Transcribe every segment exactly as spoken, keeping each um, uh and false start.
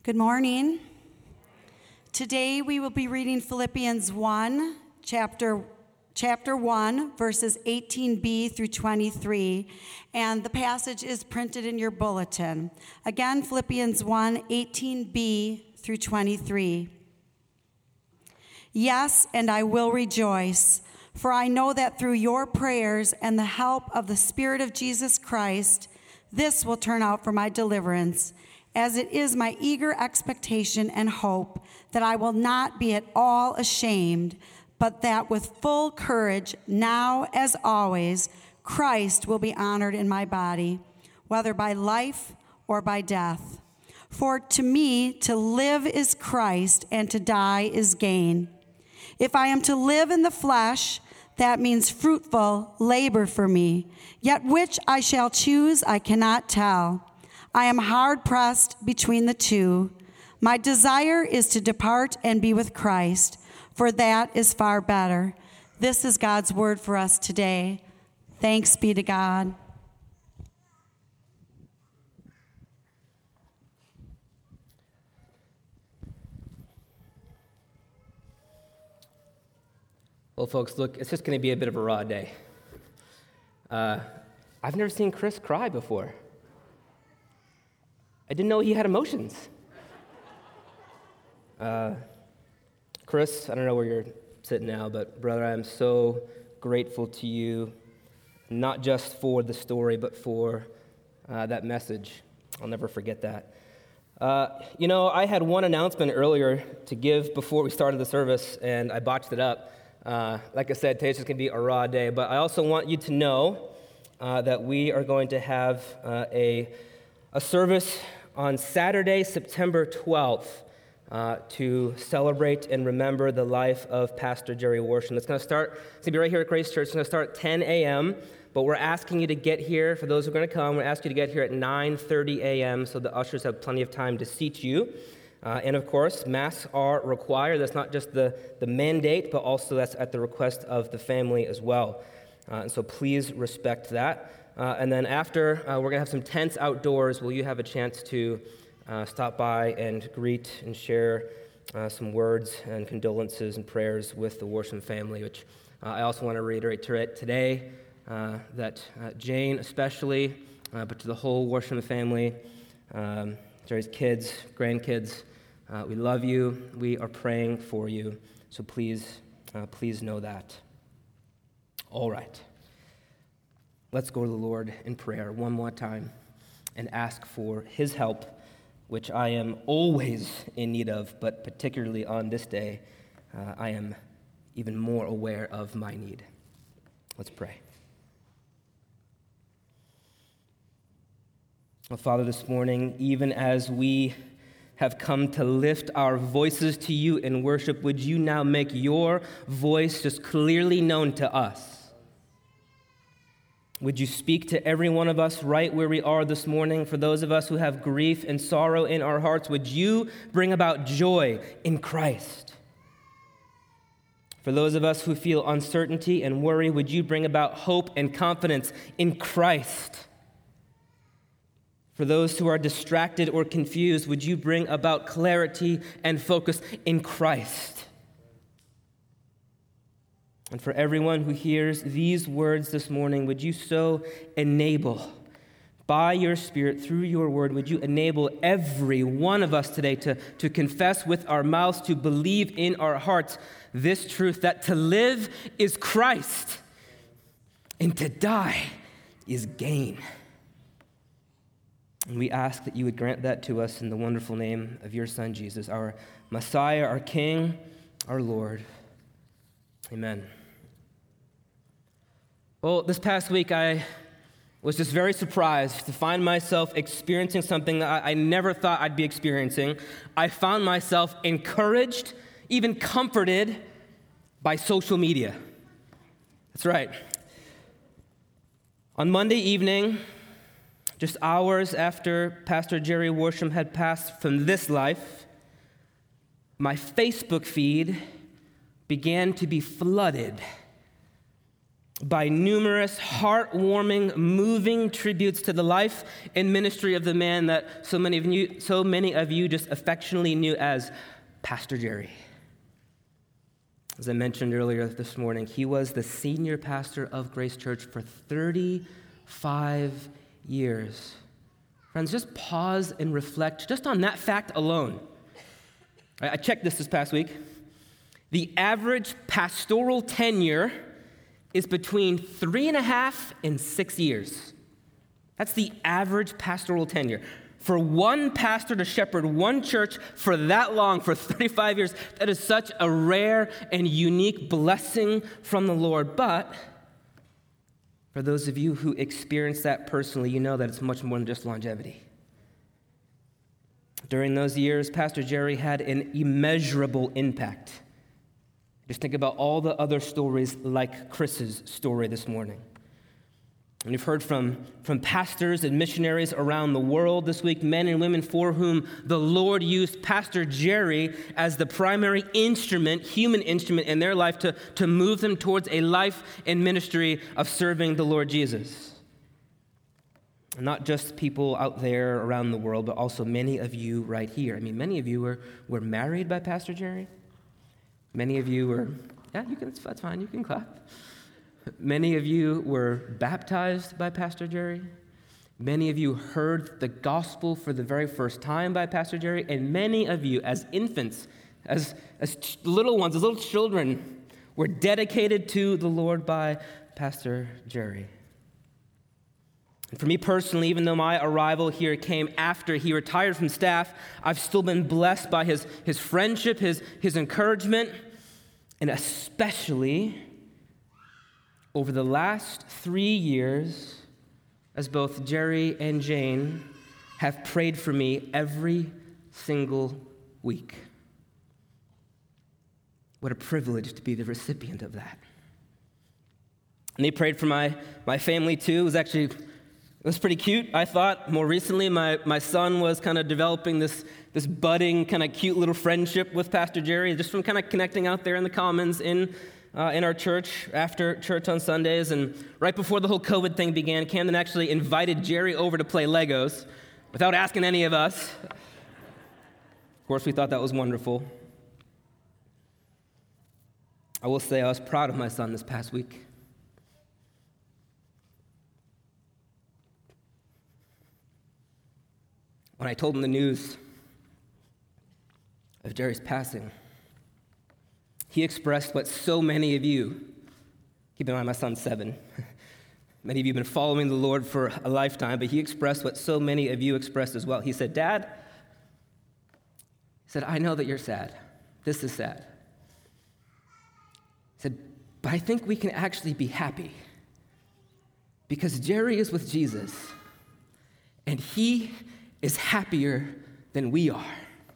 Good morning. Today we will be reading Philippians one, chapter, chapter one, verses eighteen b through twenty-three, and the passage is printed in your bulletin. Again, Philippians one, eighteen b through twenty-three. Yes, and I will rejoice, for I know that through your prayers and the help of the Spirit of Jesus Christ, this will turn out for my deliverance, as it is my eager expectation and hope that I will not be at all ashamed, but that with full courage, now as always, Christ will be honored in my body, whether by life or by death. For to me, to live is Christ, and to die is gain. If I am to live in the flesh, that means fruitful labor for me, yet which I shall choose I cannot tell. I am hard-pressed between the two. My desire is to depart and be with Christ, for that is far better. This is God's word for us today. Thanks be to God. Well, folks, look, it's just going to be a bit of a raw day. Uh, I've never seen Chris cry before. I didn't know he had emotions. Uh, Chris, I don't know where you're sitting now, but brother, I am so grateful to you, not just for the story, but for uh, that message. I'll never forget that. Uh, you know, I had one announcement earlier to give before we started the service, and I botched it up. Uh, like I said, today's just going to be a raw day, but I also want you to know uh, that we are going to have uh, a, a service on Saturday, September twelfth, uh, to celebrate and remember the life of Pastor Jerry Worsham. It's going to start, it's going to be right here at Grace Church. It's going to start at ten a.m., but we're asking you to get here. For those who are going to come, we're asking you to get here at nine thirty a.m. so the ushers have plenty of time to seat you. Uh, and of course, masks are required. That's not just the, the mandate, but also that's at the request of the family as well. Uh, and so please respect that. Uh, and then after, uh, we're going to have some tents outdoors where you have a chance to uh, stop by and greet and share uh, some words and condolences and prayers with the Worsham family, which uh, I also want to reiterate to it today uh, that uh, Jane especially, uh, but to the whole Worsham family, um, Jerry's kids, grandkids, uh, we love you. We are praying for you. So please, uh, please know that. All right. Let's go to the Lord in prayer one more time and ask for his help, which I am always in need of, but particularly on this day, uh, I am even more aware of my need. Let's pray. Well, Father, this morning, even as we have come to lift our voices to you in worship, would you now make your voice just clearly known to us? Would you speak to every one of us right where we are this morning? For those of us who have grief and sorrow in our hearts, would you bring about joy in Christ? For those of us who feel uncertainty and worry, would you bring about hope and confidence in Christ? For those who are distracted or confused, would you bring about clarity and focus in Christ? And for everyone who hears these words this morning, would you so enable, by your Spirit, through your word, would you enable every one of us today to, to confess with our mouths, to believe in our hearts this truth, that to live is Christ, and to die is gain. And we ask that you would grant that to us in the wonderful name of your Son, Jesus, our Messiah, our King, our Lord. Amen. Well, this past week, I was just very surprised to find myself experiencing something that I never thought I'd be experiencing. I found myself encouraged, even comforted by social media. That's right. On Monday evening, just hours after Pastor Jerry Worsham had passed from this life, my Facebook feed began to be flooded by numerous heartwarming, moving tributes to the life and ministry of the man that so many of you, so many of you just affectionately knew as Pastor Jerry. As I mentioned earlier this morning, he was the senior pastor of Grace Church for thirty-five years. Friends, just pause and reflect just on that fact alone. I checked this this past week. The average pastoral tenure is between three and a half and six years. That's the average pastoral tenure. For one pastor to shepherd one church for that long, for thirty-five years, that is such a rare and unique blessing from the Lord. But for those of you who experience that personally, you know that it's much more than just longevity. During those years, Pastor Jerry had an immeasurable impact. Just think about all the other stories like Chris's story this morning. And you've heard from, from pastors and missionaries around the world this week, men and women for whom the Lord used Pastor Jerry as the primary instrument, human instrument in their life to, to move them towards a life and ministry of serving the Lord Jesus. And not just people out there around the world, but also many of you right here. I mean, many of you were, were married by Pastor Jerry. Many of you were, yeah, you can, that's fine, you can clap. Many of you were baptized by Pastor Jerry. Many of you heard the gospel for the very first time by Pastor Jerry. And many of you, as infants, as, as ch- little ones, as little children, were dedicated to the Lord by Pastor Jerry. And for me personally, even though my arrival here came after he retired from staff, I've still been blessed by his, his friendship, his, his encouragement, and especially over the last three years, as both Jerry and Jane have prayed for me every single week. What a privilege to be the recipient of that. And they prayed for my, my family too. It was actually, it was pretty cute, I thought. More recently, my, my son was kind of developing this, this budding, kind of cute little friendship with Pastor Jerry, just from kind of connecting out there in the commons in Uh, in our church after church on Sundays. And right before the whole COVID thing began, Camden actually invited Jerry over to play Legos without asking any of us. Of course, we thought that was wonderful. I will say I was proud of my son this past week. When I told him the news of Jerry's passing, he expressed what so many of you, keep in mind my son's seven, many of you have been following the Lord for a lifetime, but he expressed what so many of you expressed as well. He said, Dad, he said, I know that you're sad. This is sad. He said, but I think we can actually be happy because Jerry is with Jesus and he is happier than we are.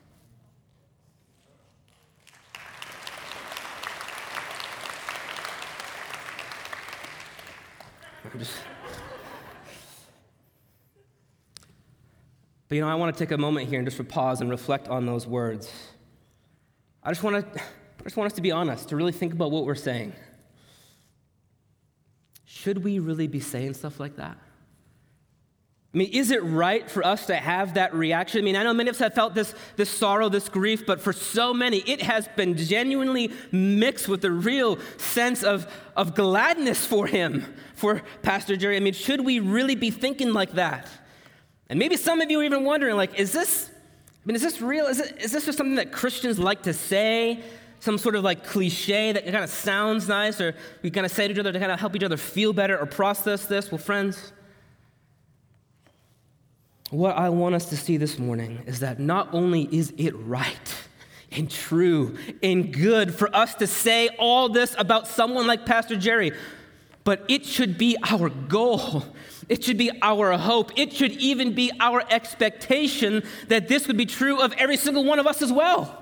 Just... But you know, I want to take a moment here and just pause and reflect on those words. I just want to, I just want us to be honest, to really think about what we're saying. Should we really be saying stuff like that? I mean, is it right for us to have that reaction? I mean, I know many of us have felt this, this sorrow, this grief, but for so many, it has been genuinely mixed with a real sense of, of gladness for him, for Pastor Jerry. I mean, should we really be thinking like that? And maybe some of you are even wondering, like, is this, I mean, is this real? Is, it, is this just something that Christians like to say? Some sort of like cliche that kind of sounds nice, or we kind of say to each other to kind of help each other feel better or process this? Well, friends, what I want us to see this morning is that not only is it right and true and good for us to say all this about someone like Pastor Jerry, but it should be our goal. It should be our hope. It should even be our expectation that this would be true of every single one of us as well.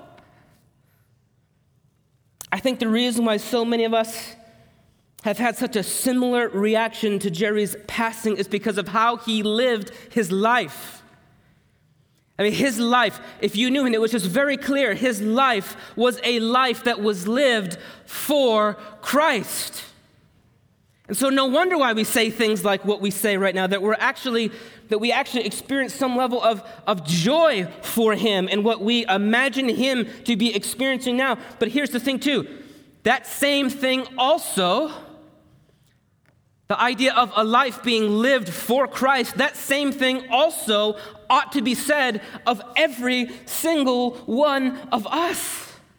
I think the reason why so many of us have had such a similar reaction to Jerry's passing is because of how he lived his life. I mean, his life, if you knew him, it was just very clear. His life was a life that was lived for Christ. And so no wonder why we say things like what we say right now, that we're actually, that we actually experience some level of, of joy for him and what we imagine him to be experiencing now. But here's the thing too, that same thing also, the idea of a life being lived for Christ, that same thing also ought to be said of every single one of us.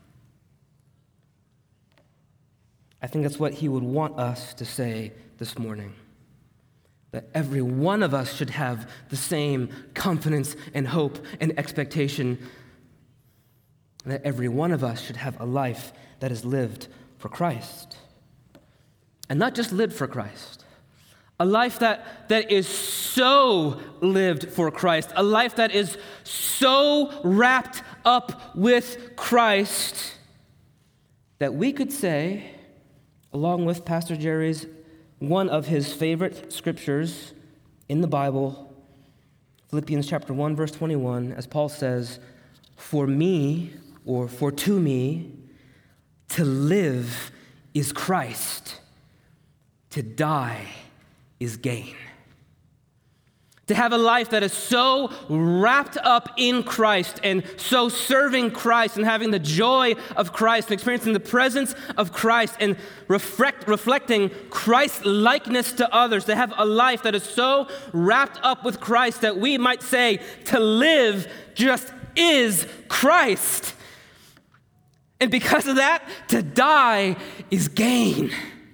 I think that's what he would want us to say this morning. That every one of us should have the same confidence and hope and expectation. That every one of us should have a life that is lived for Christ. And not just lived for Christ. A life that, that is so lived for Christ. A life that is so wrapped up with Christ that we could say, along with Pastor Jerry's, one of his favorite scriptures in the Bible, Philippians chapter one, verse twenty-one, as Paul says, for me, or for to me, to live is Christ, to die is gain. To have a life that is so wrapped up in Christ and so serving Christ and having the joy of Christ and experiencing the presence of Christ and reflect, reflecting Christ's likeness to others. To have a life that is so wrapped up with Christ that we might say to live just is Christ. And because of that, to die is gain.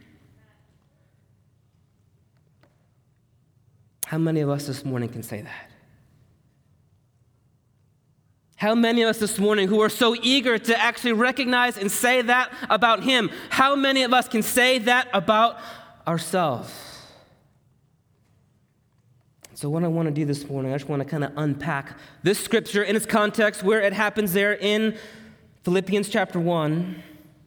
How many of us this morning can say that? How many of us this morning who are so eager to actually recognize and say that about him, how many of us can say that about ourselves? So what I want to do this morning, I just want to kind of unpack this scripture in its context, where it happens there in Philippians chapter one.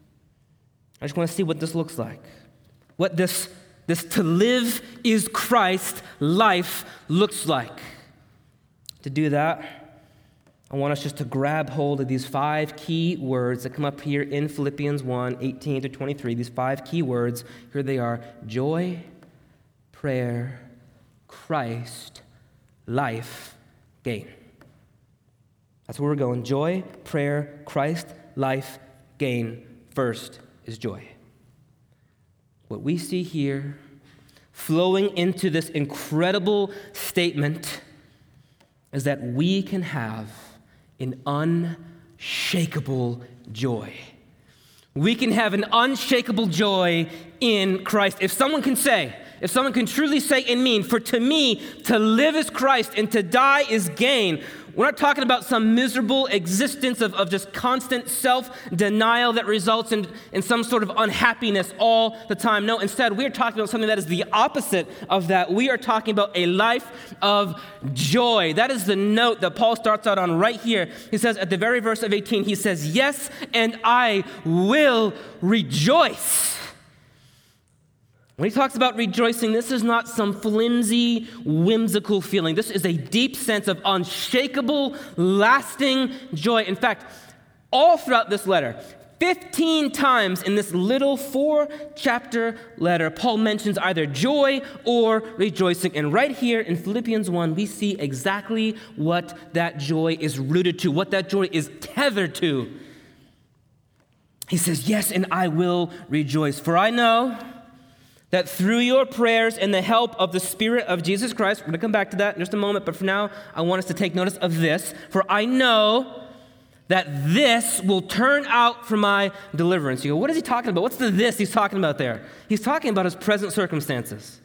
I just want to see what this looks like. What this This to live is Christ life looks like. To do that, I want us just to grab hold of these five key words that come up here in Philippians one, eighteen to twenty-three. These five key words, here they are: joy, prayer, Christ, life, gain. That's where we're going. Joy, prayer, Christ, life, gain. First is joy. What we see here, flowing into this incredible statement, is that we can have an unshakable joy. We can have an unshakable joy in Christ. If someone can say, if someone can truly say and mean, for to me, to live is Christ and to die is gain, we're not talking about some miserable existence of, of just constant self-denial that results in, in some sort of unhappiness all the time. No, instead, we're talking about something that is the opposite of that. We are talking about a life of joy. That is the note that Paul starts out on right here. He says at the very verse of eighteen, he says, yes, and I will rejoice. When he talks about rejoicing, this is not some flimsy, whimsical feeling. This is a deep sense of unshakable, lasting joy. In fact, all throughout this letter, fifteen times in this little four-chapter letter, Paul mentions either joy or rejoicing. And right here in Philippians one, we see exactly what that joy is rooted to, what that joy is tethered to. He says, yes, and I will rejoice, for I know that through your prayers and the help of the Spirit of Jesus Christ, we're going to come back to that in just a moment, but for now, I want us to take notice of this. For I know that this will turn out for my deliverance. You go, what is he talking about? What's the this he's talking about there? He's talking about his present circumstances.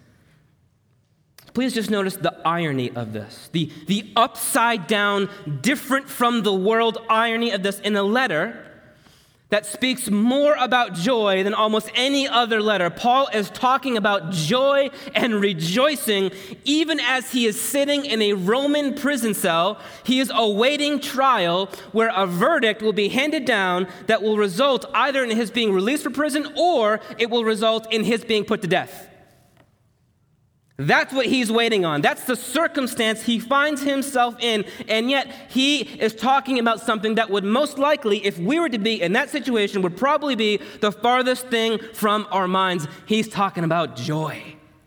Please just notice the irony of this, the, the upside down, different from the world irony of this in a letter that speaks more about joy than almost any other letter. Paul is talking about joy and rejoicing even as he is sitting in a Roman prison cell. He is awaiting trial where a verdict will be handed down that will result either in his being released from prison or it will result in his being put to death. That's what he's waiting on. That's the circumstance he finds himself in. And yet he is talking about something that would most likely, if we were to be in that situation, would probably be the farthest thing from our minds. He's talking about joy.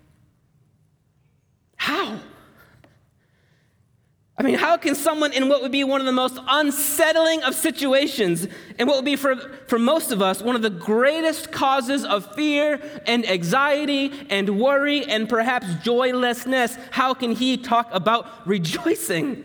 How? I mean, how can someone in what would be one of the most unsettling of situations, and what would be for, for most of us one of the greatest causes of fear and anxiety and worry and perhaps joylessness, how can he talk about rejoicing?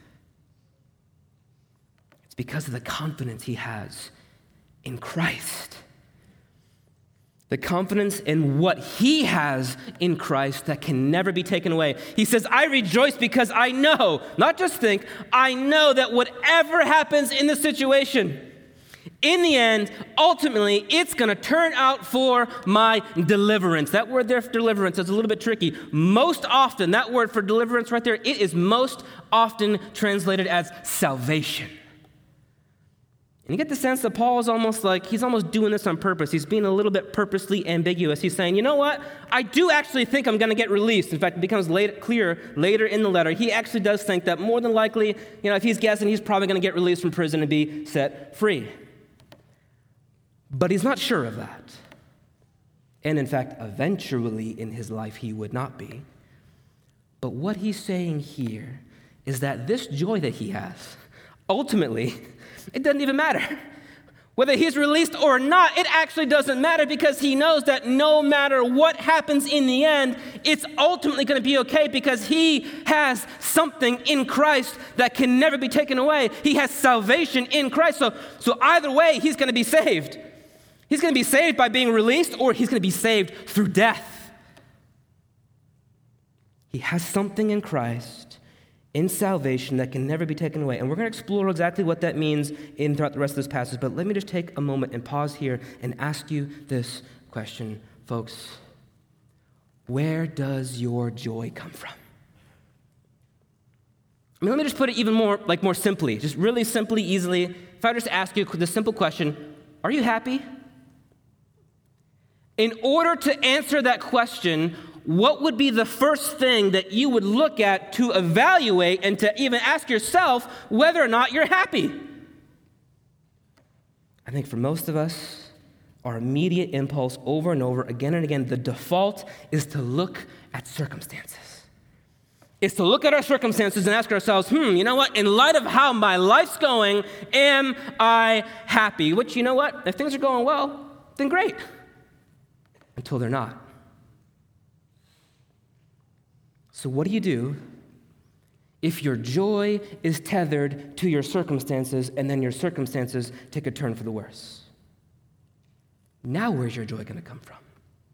It's because of the confidence he has in Christ. The confidence in what he has in Christ that can never be taken away. He says, I rejoice because I know, not just think, I know that whatever happens in the situation, in the end, ultimately, it's going to turn out for my deliverance. That word there for deliverance is a little bit tricky. Most often, that word for deliverance right there, it is most often translated as salvation. And you get the sense that Paul is almost like, he's almost doing this on purpose. He's being a little bit purposely ambiguous. He's saying, you know what? I do actually think I'm going to get released. In fact, it becomes late, clear later in the letter. He actually does think that more than likely, you know, if he's guessing, he's probably going to get released from prison and be set free. But he's not sure of that. And in fact, eventually in his life, he would not be. But what he's saying here is that this joy that he has, ultimately, it doesn't even matter. Whether he's released or not, it actually doesn't matter because he knows that no matter what happens in the end, it's ultimately going to be okay because he has something in Christ that can never be taken away. He has salvation in Christ. So, so either way, he's going to be saved. He's going to be saved by being released, or he's going to be saved through death. He has something in Christ, in salvation, that can never be taken away. And we're going to explore exactly what that means in throughout the rest of this passage. But let me just take a moment and pause here and ask you this question, folks. Where does your joy come from? I mean, let me just put it even more, like more simply, just really simply, easily. If I just ask you the simple question, are you happy? In order to answer that question, what would be the first thing that you would look at to evaluate and to even ask yourself whether or not you're happy? I think for most of us, our immediate impulse over and over, again and again, the default is to look at circumstances. It's to look at our circumstances and ask ourselves, hmm, you know what? In light of how my life's going, am I happy? Which, you know what? If things are going well, then great. Until they're not. So what do you do if your joy is tethered to your circumstances and then your circumstances take a turn for the worse? Now where's your joy going to come from?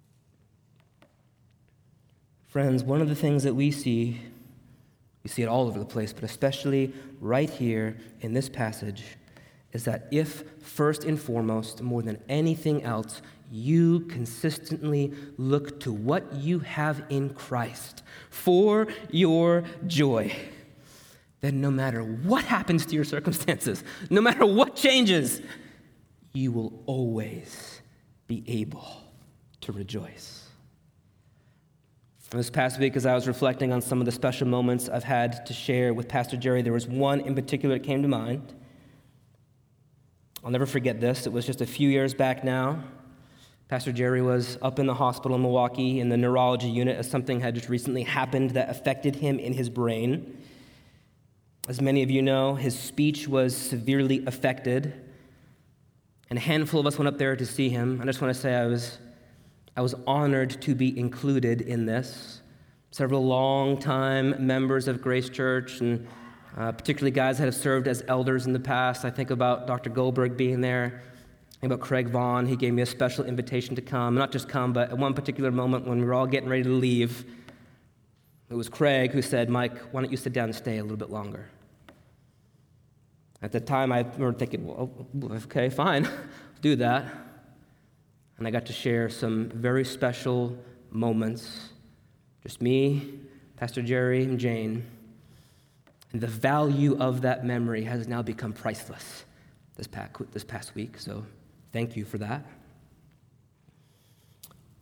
Friends, one of the things that we see, we see it all over the place, but especially right here in this passage, is that if first and foremost, more than anything else, you consistently look to what you have in Christ for your joy, then no matter what happens to your circumstances, no matter what changes, you will always be able to rejoice. This past week, as I was reflecting on some of the special moments I've had to share with Pastor Jerry, there was one in particular that came to mind. I'll never forget this. It was just a few years back now. Pastor Jerry was up in the hospital in Milwaukee in the neurology unit as something had just recently happened that affected him in his brain. As many of you know, his speech was severely affected, and a handful of us went up there to see him. I just want to say I was, I was honored to be included in this. Several long-time members of Grace Church, and uh, particularly guys that have served as elders in the past. I think about Doctor Goldberg being there. About Craig Vaughn, he gave me a special invitation to come, not just come, but at one particular moment when we were all getting ready to leave, it was Craig who said, Mike, why don't you sit down and stay a little bit longer? At the time, I remember thinking, well, okay, fine, do that. And I got to share some very special moments, just me, Pastor Jerry, and Jane. And the value of that memory has now become priceless this past, this past week, so thank you for that.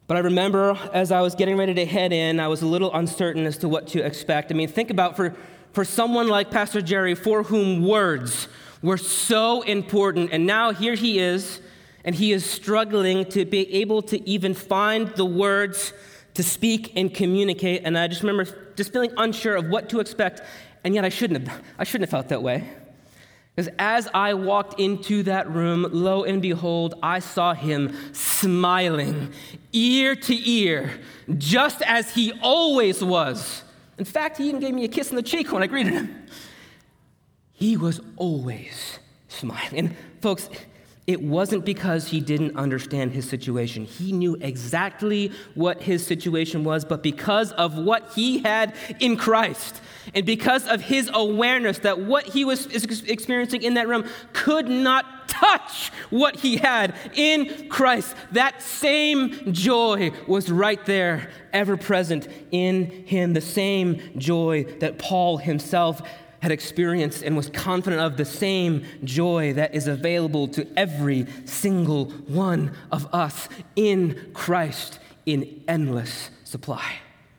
But I remember as I was getting ready to head in, I was a little uncertain as to what to expect. I mean, think about for, for someone like Pastor Jerry, for whom words were so important, and now here he is, and he is struggling to be able to even find the words to speak and communicate. And I just remember just feeling unsure of what to expect, and yet I shouldn't have. I shouldn't have felt that way. Because as I walked into that room, lo and behold, I saw him smiling ear to ear, just as he always was. In fact, he even gave me a kiss on the cheek when I greeted him. He was always smiling. And folks, it wasn't because he didn't understand his situation. He knew exactly what his situation was, but because of what he had in Christ, and because of his awareness that what he was experiencing in that room could not touch what he had in Christ, that same joy was right there, ever present in him. The same joy that Paul himself had experienced and was confident of, the same joy that is available to every single one of us in Christ in endless supply.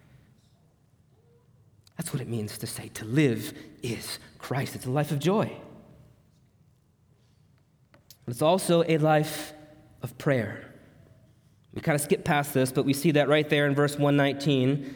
That's what it means to say to live is Christ. It's a life of joy. But it's also a life of prayer. We kind of skip past this, but we see that right there in verse one nineteen.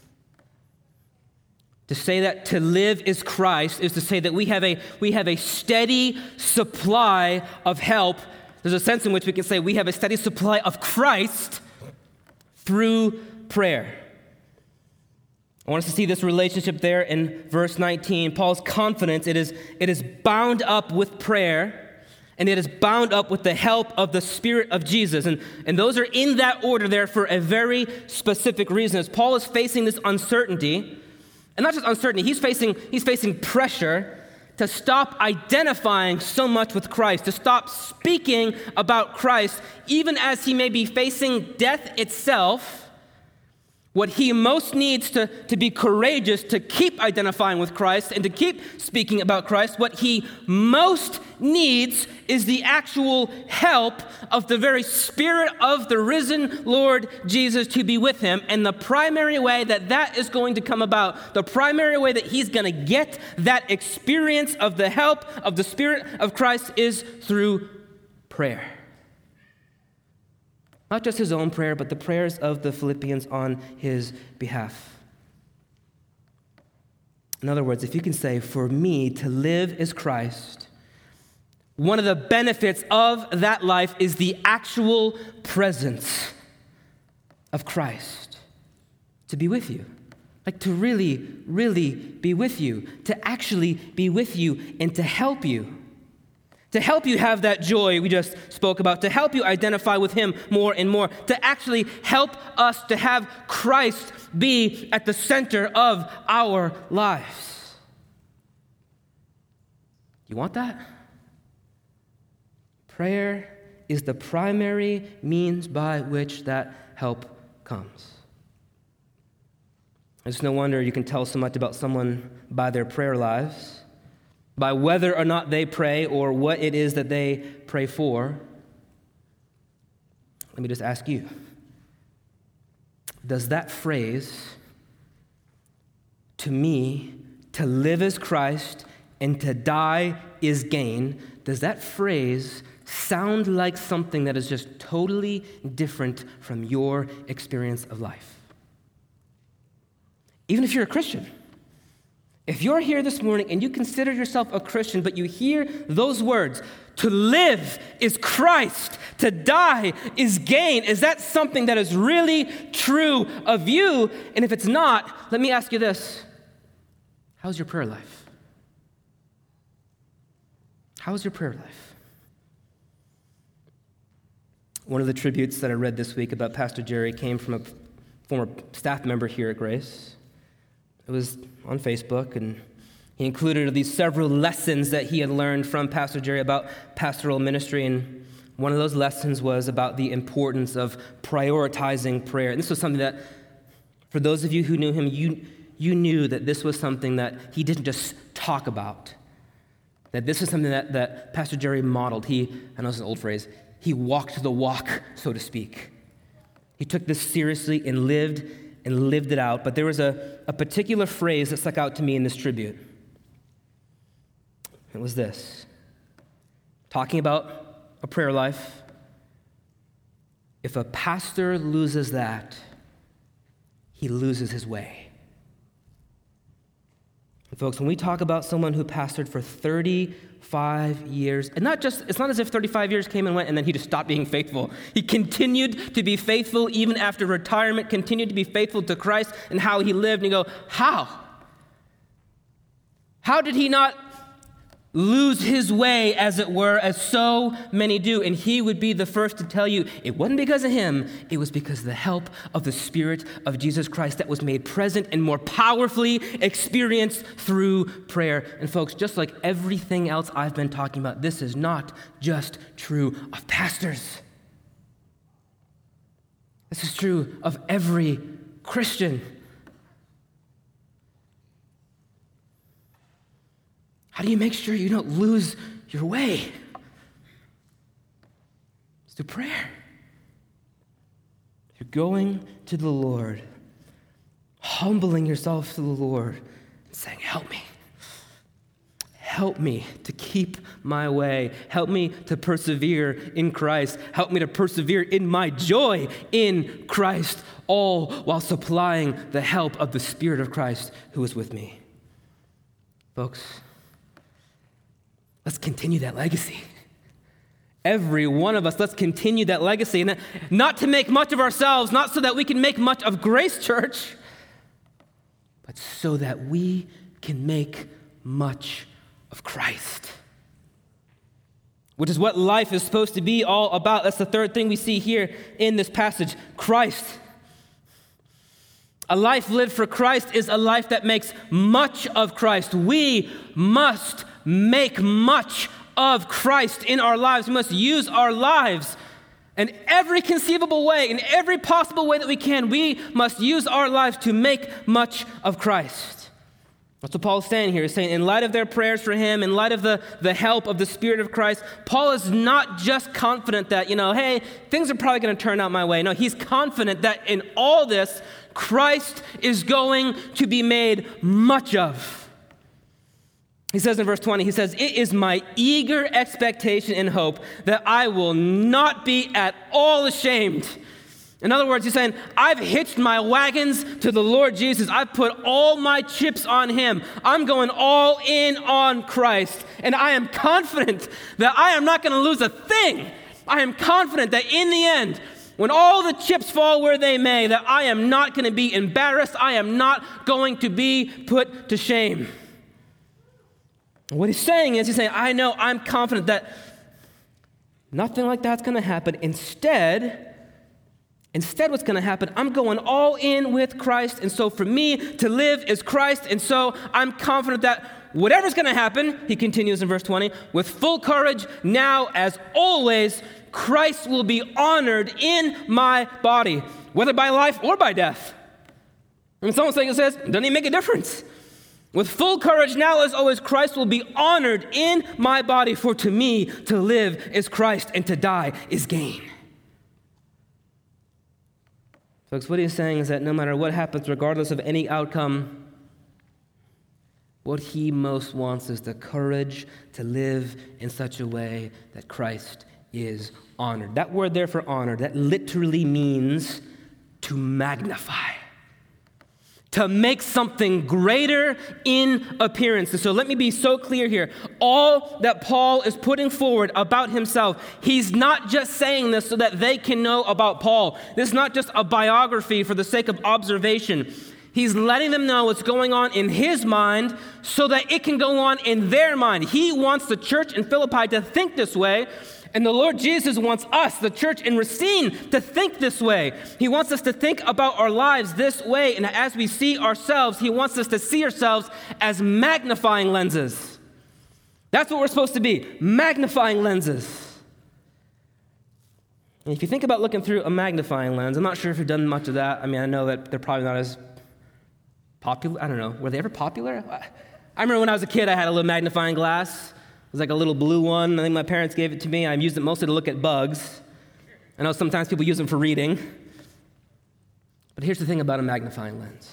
To say that to live is Christ is to say that we have a we have a steady supply of help. There's a sense in which we can say we have a steady supply of Christ through prayer. I want us to see this relationship there in verse nineteen. Paul's confidence, it is, it is bound up with prayer, and it is bound up with the help of the Spirit of Jesus. And, and those are in that order there for a very specific reason. As Paul is facing this uncertainty, and not just uncertainty, he's facing, he's facing pressure to stop identifying so much with Christ, to stop speaking about Christ, even as he may be facing death itself. What he most needs to, to be courageous, to keep identifying with Christ and to keep speaking about Christ, what he most needs is the actual help of the very Spirit of the risen Lord Jesus to be with him. And the primary way that that is going to come about, the primary way that he's going to get that experience of the help of the Spirit of Christ is through prayer. Not just his own prayer, but the prayers of the Philippians on his behalf. In other words, if you can say, for me to live is Christ, one of the benefits of that life is the actual presence of Christ to be with you. Like to really, really be with you, to actually be with you and to help you. To help you have that joy we just spoke about, to help you identify with him more and more, to actually help us to have Christ be at the center of our lives. You want that? Prayer is the primary means by which that help comes. It's no wonder you can tell so much about someone by their prayer lives, by whether or not they pray or what it is that they pray for. Let me just ask you, does that phrase, to me, to live is Christ and to die is gain, does that phrase sound like something that is just totally different from your experience of life? Even if you're a Christian. If you're here this morning and you consider yourself a Christian, but you hear those words, to live is Christ, to die is gain, is that something that is really true of you? And if it's not, let me ask you this. How's your prayer life? How's your prayer life? One of the tributes that I read this week about Pastor Jerry came from a former staff member here at Grace. It was on Facebook, and he included these several lessons that he had learned from Pastor Jerry about pastoral ministry, and one of those lessons was about the importance of prioritizing prayer. And this was something that, for those of you who knew him, you, you knew that this was something that he didn't just talk about, that this is something that, that Pastor Jerry modeled. He, I know this is an old phrase, he walked the walk, so to speak. He He took this seriously and lived and lived it out. But there was a, a particular phrase that stuck out to me in this tribute. It was this, talking about a prayer life. If a pastor loses that, he loses his way. And folks, when we talk about someone who pastored for thirty-five years, and not just, it's not as if thirty-five years came and went and then he just stopped being faithful. He continued to be faithful even after retirement, continued to be faithful to Christ and how he lived. And you go, how? How did he not lose his way, as it were, as so many do? And he would be the first to tell you it wasn't because of him, it was because of the help of the Spirit of Jesus Christ that was made present and more powerfully experienced through prayer. And folks, just like everything else I've been talking about, this is not just true of pastors. This is true of every Christian. How do you make sure you don't lose your way? It's through prayer. You're going to the Lord, humbling yourself to the Lord, and saying, help me. Help me to keep my way. Help me to persevere in Christ. Help me to persevere in my joy in Christ, all while supplying the help of the Spirit of Christ who is with me. Folks, let's continue that legacy. Every one of us, let's continue that legacy. And not to make much of ourselves, not so that we can make much of Grace Church, but so that we can make much of Christ. Which is what life is supposed to be all about. That's the third thing we see here in this passage. Christ. A life lived for Christ is a life that makes much of Christ. We must make much of Christ in our lives. We must use our lives in every conceivable way, in every possible way that we can. We must use our lives to make much of Christ. That's what Paul's saying here. He's saying in light of their prayers for him, in light of the, the help of the Spirit of Christ, Paul is not just confident that, you know, hey, things are probably going to turn out my way. No, he's confident that in all this, Christ is going to be made much of. He says in verse twenty, he says, it is my eager expectation and hope that I will not be at all ashamed. In other words, he's saying, I've hitched my wagons to the Lord Jesus. I've put all my chips on him. I'm going all in on Christ. And I am confident that I am not going to lose a thing. I am confident that in the end, when all the chips fall where they may, that I am not going to be embarrassed. I am not going to be put to shame. What he's saying is, he's saying, I know, I'm confident that nothing like that's going to happen. Instead, instead what's going to happen, I'm going all in with Christ. And so for me to live is Christ. And so I'm confident that whatever's going to happen, he continues in verse twenty, with full courage, now as always, Christ will be honored in my body, whether by life or by death. And someone saying it says, it doesn't even make a difference. With full courage, now as always, Christ will be honored in my body, for to me to live is Christ and to die is gain. Folks, what he's saying is that no matter what happens, regardless of any outcome, what he most wants is the courage to live in such a way that Christ is honored. That word there for honored, that literally means to magnify. To make something greater in appearance. And so let me be so clear here. All that Paul is putting forward about himself, he's not just saying this so that they can know about Paul. This is not just a biography for the sake of observation. He's letting them know what's going on in his mind so that it can go on in their mind. He wants the church in Philippi to think this way. And the Lord Jesus wants us, the church in Racine, to think this way. He wants us to think about our lives this way. And as we see ourselves, he wants us to see ourselves as magnifying lenses. That's what we're supposed to be, magnifying lenses. And if you think about looking through a magnifying lens, I'm not sure if you've done much of that. I mean, I know that they're probably not as popular. I don't know. Were they ever popular? I remember when I was a kid, I had a little magnifying glass. It was like a little blue one. I think my parents gave it to me. I used it mostly to look at bugs. I know sometimes people use them for reading. But here's the thing about a magnifying lens.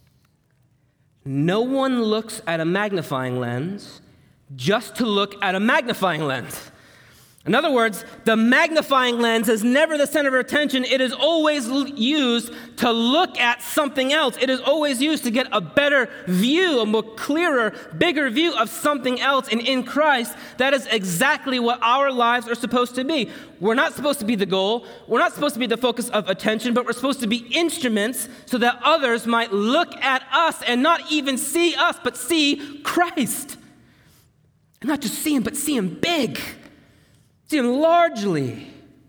No one looks at a magnifying lens just to look at a magnifying lens. In other words, the magnifying lens is never the center of attention. It is always used to look at something else. It is always used to get a better view, a more clearer, bigger view of something else. And in Christ, that is exactly what our lives are supposed to be. We're not supposed to be the goal. We're not supposed to be the focus of attention, but we're supposed to be instruments so that others might look at us and not even see us, but see Christ. And not just see him, but see him big. See him largely.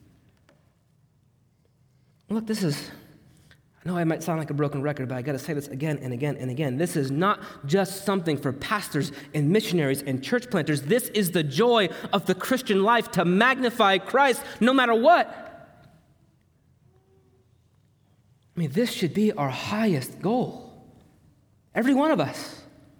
Look, this is, I know I might sound like a broken record, but I got to say this again and again and again. This is not just something for pastors and missionaries and church planters. This is the joy of the Christian life, to magnify Christ no matter what. I mean, this should be our highest goal. Every one of us.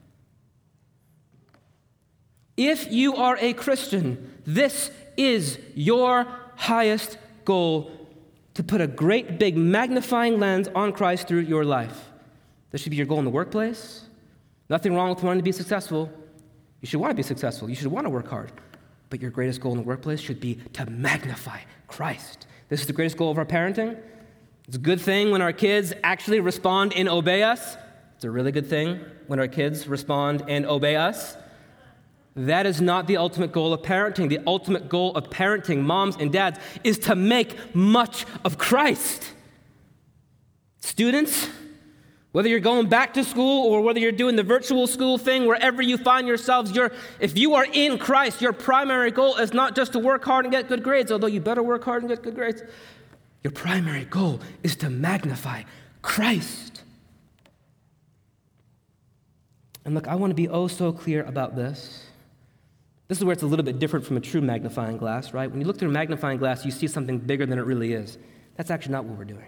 If you are a Christian, this is your highest goal, to put a great big magnifying lens on Christ through your life. This should be your goal in the workplace. Nothing wrong with wanting to be successful. You should want to be successful. You should want to work hard. But your greatest goal in the workplace should be to magnify Christ. This is the greatest goal of our parenting. It's a good thing when our kids actually respond and obey us. It's a really good thing when our kids respond and obey us. That is not the ultimate goal of parenting. The ultimate goal of parenting, moms and dads, is to make much of Christ. Students, whether you're going back to school or whether you're doing the virtual school thing, wherever you find yourselves, you're, if you are in Christ, your primary goal is not just to work hard and get good grades, although you better work hard and get good grades. Your primary goal is to magnify Christ. And look, I want to be oh so clear about this. This is where it's a little bit different from a true magnifying glass, right? When you look through a magnifying glass, you see something bigger than it really is. That's actually not what we're doing.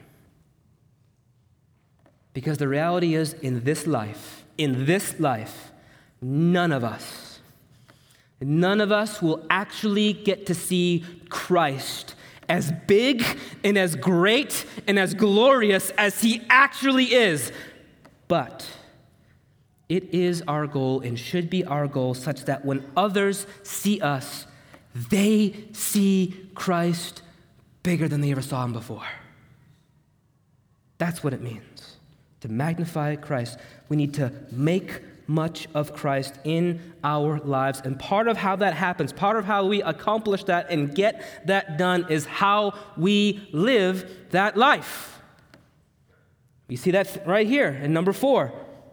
Because the reality is, in this life, in this life, none of us, none of us will actually get to see Christ as big and as great and as glorious as he actually is. But it is our goal and should be our goal such that when others see us, they see Christ bigger than they ever saw him before. That's what it means, to magnify Christ. We need to make much of Christ in our lives. And part of how that happens, part of how we accomplish that and get that done is how we live that life. You see that right here in number four.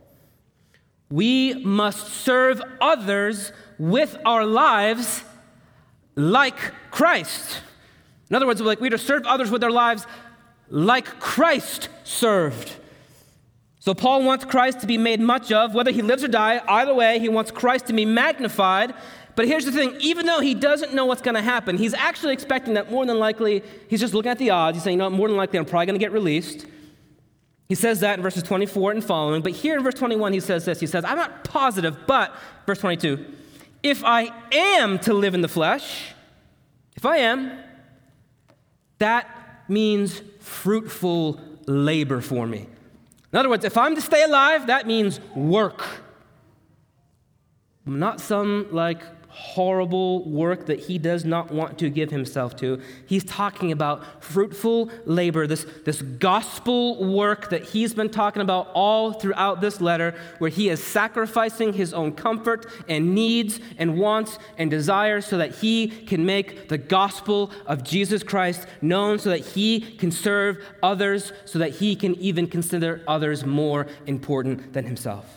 We must serve others with our lives like Christ. In other words, like we're to serve others with our lives like Christ served. So Paul wants Christ to be made much of, whether he lives or dies. Either way, he wants Christ to be magnified. But here's the thing, even though he doesn't know what's going to happen, he's actually expecting that more than likely, he's just looking at the odds. He's saying, you know, more than likely I'm probably going to get released. He says that in verses twenty-four and following, but here in verse twenty-one he says this, he says, I'm not positive, but, verse twenty-two, if I am to live in the flesh, if I am, that means fruitful labor for me. In other words, if I'm to stay alive, that means work. Not some like horrible work that he does not want to give himself to. He's talking about fruitful labor, this, this gospel work that he's been talking about all throughout this letter, where he is sacrificing his own comfort and needs and wants and desires so that he can make the gospel of Jesus Christ known, so that he can serve others, so that he can even consider others more important than himself.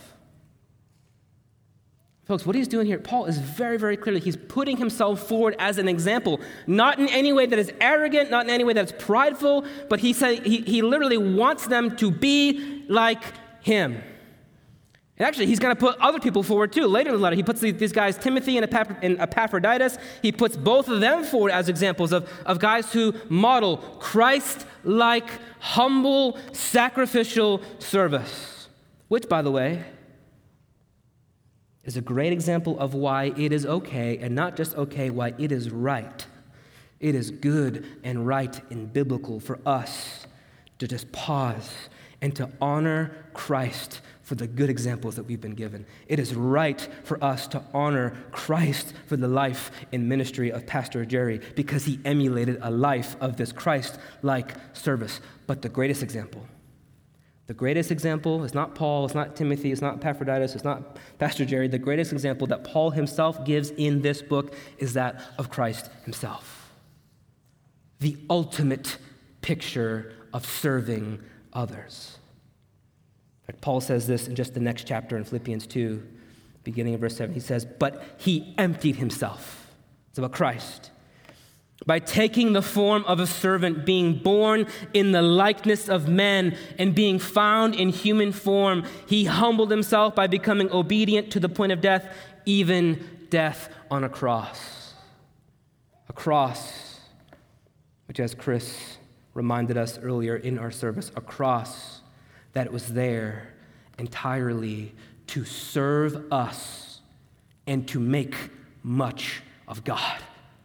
Folks, what he's doing here, Paul is very, very clearly, he's putting himself forward as an example, not in any way that is arrogant, not in any way that's prideful, but he said he, he literally wants them to be like him. And actually, he's going to put other people forward too. Later in the letter, he puts these guys, Timothy and Epaphroditus, he puts both of them forward as examples of, of guys who model Christ-like, humble, sacrificial service, which, by the way, is a great example of why it is okay, and not just okay, why it is right. It is good and right and biblical for us to just pause and to honor Christ for the good examples that we've been given. It is right for us to honor Christ for the life and ministry of Pastor Jerry because he emulated a life of this Christ-like service. But the greatest example, the greatest example is not Paul, it's not Timothy, it's not Epaphroditus, it's not Pastor Jerry. The greatest example that Paul himself gives in this book is that of Christ himself. The ultimate picture of serving others. Paul says this in just the next chapter in Philippians two, beginning in verse seven. He says, but he emptied himself. It's about Christ. By taking the form of a servant, being born in the likeness of men, and being found in human form, he humbled himself by becoming obedient to the point of death, even death on a cross. A cross, which as Chris reminded us earlier in our service, a cross that it was there entirely to serve us and to make much of God.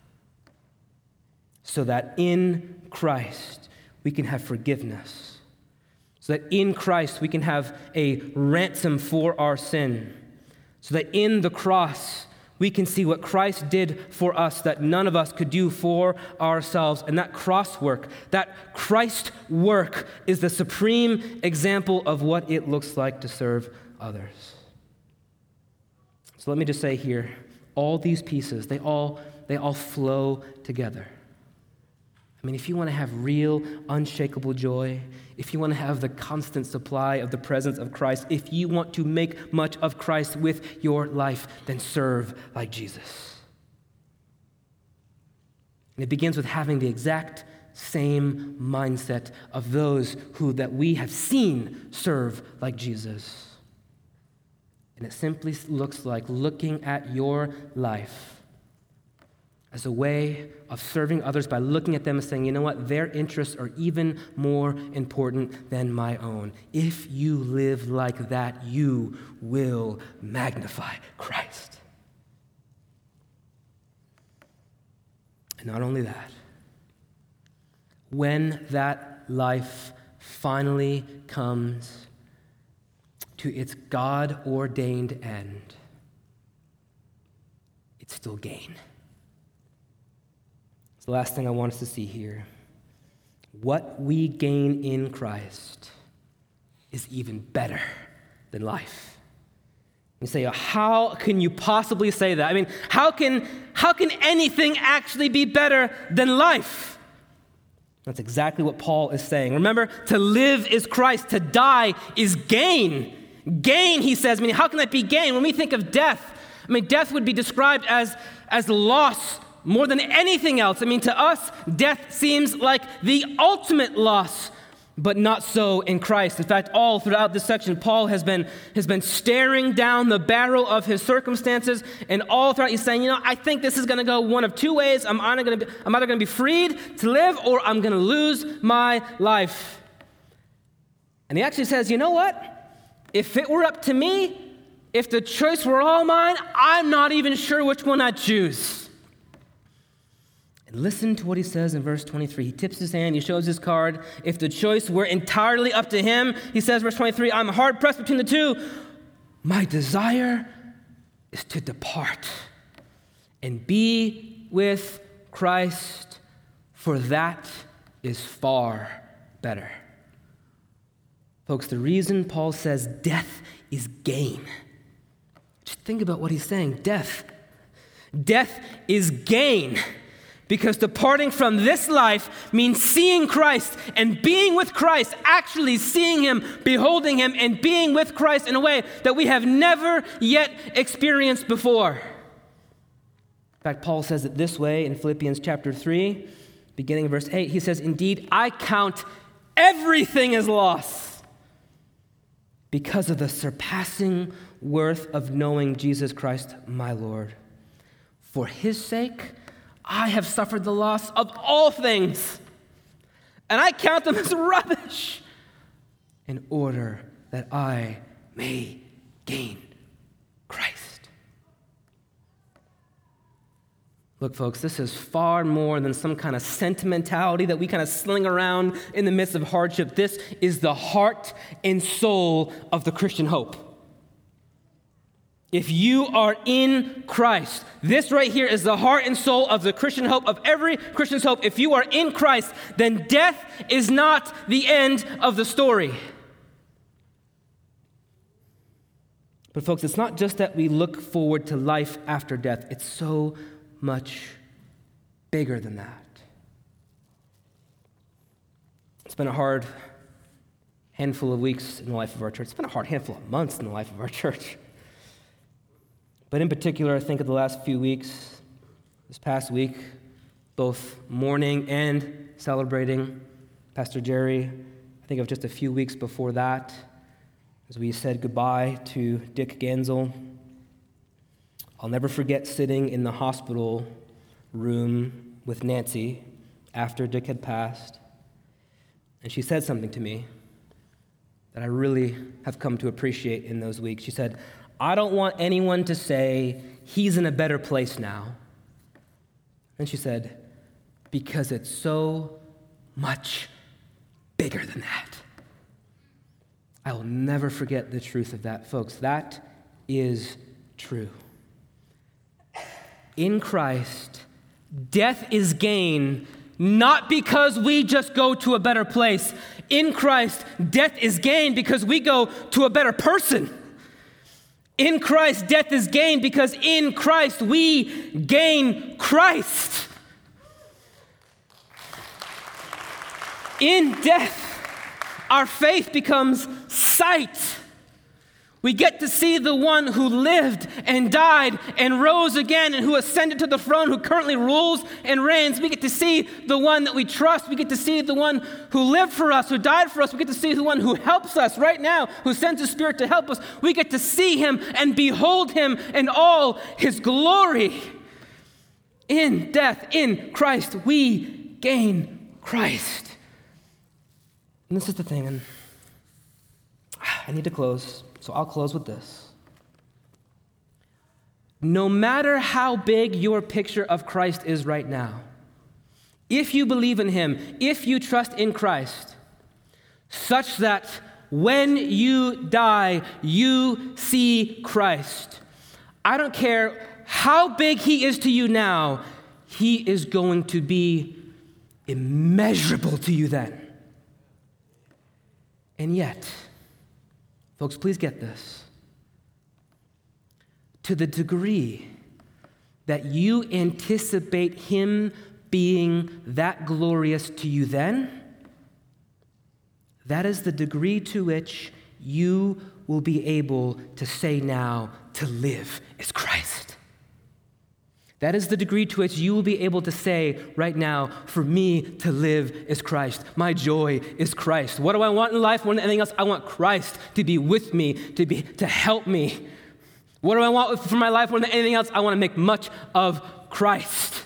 So that in Christ we can have forgiveness. So that in Christ we can have a ransom for our sin. So that in the cross we can see what Christ did for us that none of us could do for ourselves. And that cross work, that Christ work, is the supreme example of what it looks like to serve others. So let me just say here, all these pieces, they all, they all flow together. I mean, if you want to have real, unshakable joy, if you want to have the constant supply of the presence of Christ, if you want to make much of Christ with your life, then serve like Jesus. And it begins with having the exact same mindset of those who that we have seen serve like Jesus. And it simply looks like looking at your life as a way of serving others by looking at them and saying, you know what, their interests are even more important than my own. If you live like that, you will magnify Christ. And not only that, when that life finally comes to its God-ordained end, it's still gain. It's the last thing I want us to see here. What we gain in Christ is even better than life. You say, how can you possibly say that? I mean, how can, how can anything actually be better than life? That's exactly what Paul is saying. Remember, to live is Christ, to die is gain. Gain, he says, I mean, how can that be gain? When we think of death, I mean, death would be described as, as loss more than anything else. I mean, to us, death seems like the ultimate loss, but not so in Christ. In fact, all throughout this section, Paul has been, has been staring down the barrel of his circumstances, and all throughout he's saying, you know, I think this is going to go one of two ways. I'm either going to be, I'm either going to be freed to live, or I'm going to lose my life. And he actually says, you know what? If it were up to me, if the choice were all mine, I'm not even sure which one I'd choose. Listen to what he says in verse twenty-three. He tips his hand, he shows his card. If the choice were entirely up to him, he says, verse twenty-three, I'm hard pressed between the two. My desire is to depart and be with Christ, for that is far better. Folks, the reason Paul says death is gain, just think about what he's saying. Death. Death is gain. Because departing from this life means seeing Christ and being with Christ, actually seeing him, beholding him, and being with Christ in a way that we have never yet experienced before. In fact, Paul says it this way in Philippians chapter three, beginning in verse eight. He says, indeed, I count everything as loss because of the surpassing worth of knowing Jesus Christ, my Lord. For his sake, I have suffered the loss of all things, and I count them as rubbish in order that I may gain Christ. Look, folks, this is far more than some kind of sentimentality that we kind of sling around in the midst of hardship. This is the heart and soul of the Christian hope. If you are in Christ, this right here is the heart and soul of the Christian hope, of every Christian's hope. If you are in Christ, then death is not the end of the story. But folks, it's not just that we look forward to life after death. It's so much bigger than that. It's been a hard handful of weeks in the life of our church. It's been a hard handful of months in the life of our church. But in particular, I think of the last few weeks, this past week, both mourning and celebrating Pastor Jerry. I think of just a few weeks before that, as we said goodbye to Dick Gansel. I'll never forget sitting in the hospital room with Nancy after Dick had passed, and she said something to me that I really have come to appreciate in those weeks. She said, "I don't want anyone to say he's in a better place now." And she said, "Because it's so much bigger than that." I will never forget the truth of that, folks. That is true. In Christ, death is gain, not because we just go to a better place. In Christ, death is gain because we go to a better person. In Christ, death is gain because in Christ, we gain Christ. In death, our faith becomes sight. We get to see the one who lived and died and rose again and who ascended to the throne, who currently rules and reigns. We get to see the one that we trust. We get to see the one who lived for us, who died for us. We get to see the one who helps us right now, who sends his Spirit to help us. We get to see him and behold him in all his glory. In death, in Christ, we gain Christ. And this is the thing, and I need to close. So I'll close with this. No matter how big your picture of Christ is right now, if you believe in him, if you trust in Christ, such that when you die, you see Christ, I don't care how big he is to you now, he is going to be immeasurable to you then. And yet, folks, please get this. To the degree that you anticipate him being that glorious to you then, that is the degree to which you will be able to say now, to live is Christ. That is the degree to which you will be able to say right now, for me to live is Christ. My joy is Christ. What do I want in life more than anything else? I want Christ to be with me, to be to help me. What do I want for my life more than anything else? I want to make much of Christ.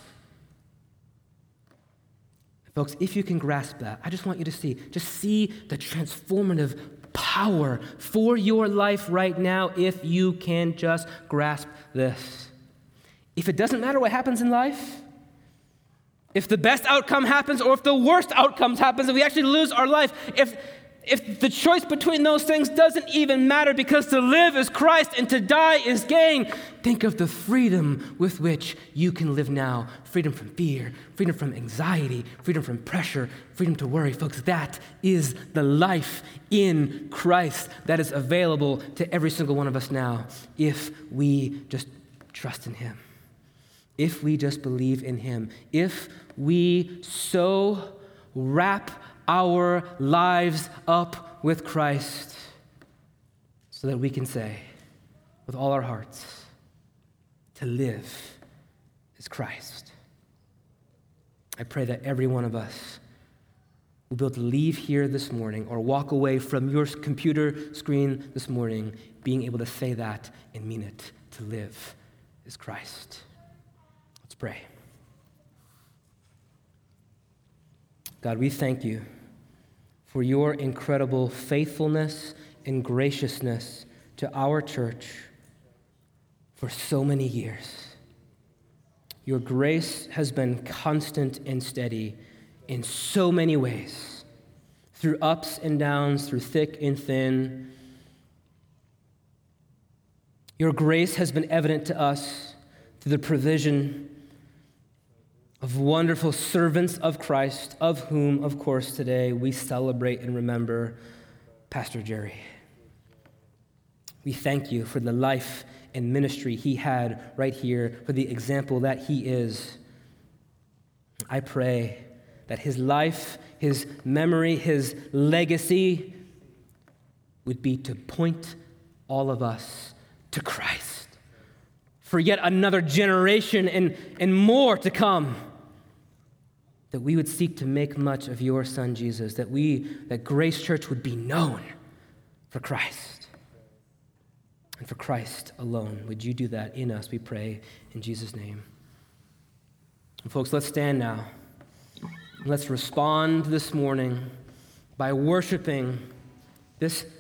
Folks, if you can grasp that, I just want you to see, just see the transformative power for your life right now if you can just grasp this. If it doesn't matter what happens in life, if the best outcome happens or if the worst outcomes happens, if we actually lose our life, if if the choice between those things doesn't even matter because to live is Christ and to die is gain, think of the freedom with which you can live now. Freedom from fear, freedom from anxiety, freedom from pressure, freedom to worry. Folks, that is the life in Christ that is available to every single one of us now if we just trust in him. If we just believe in him, if we so wrap our lives up with Christ so that we can say with all our hearts, to live is Christ. I pray that every one of us will be able to leave here this morning or walk away from your computer screen this morning being able to say that and mean it. To live is Christ. Let's pray. God, we thank you for your incredible faithfulness and graciousness to our church for so many years. Your grace has been constant and steady in so many ways, through ups and downs, through thick and thin. Your grace has been evident to us through the provision of wonderful servants of Christ, of whom, of course, today we celebrate and remember Pastor Jerry. We thank you for the life and ministry he had right here, for the example that he is. I pray that his life, his memory, his legacy would be to point all of us to Christ for yet another generation and, and more to come, that we would seek to make much of your Son, Jesus, that we, that Grace Church would be known for Christ and for Christ alone. Would you do that in us, we pray, in Jesus' name. And folks, let's stand now. Let's respond this morning by worshiping this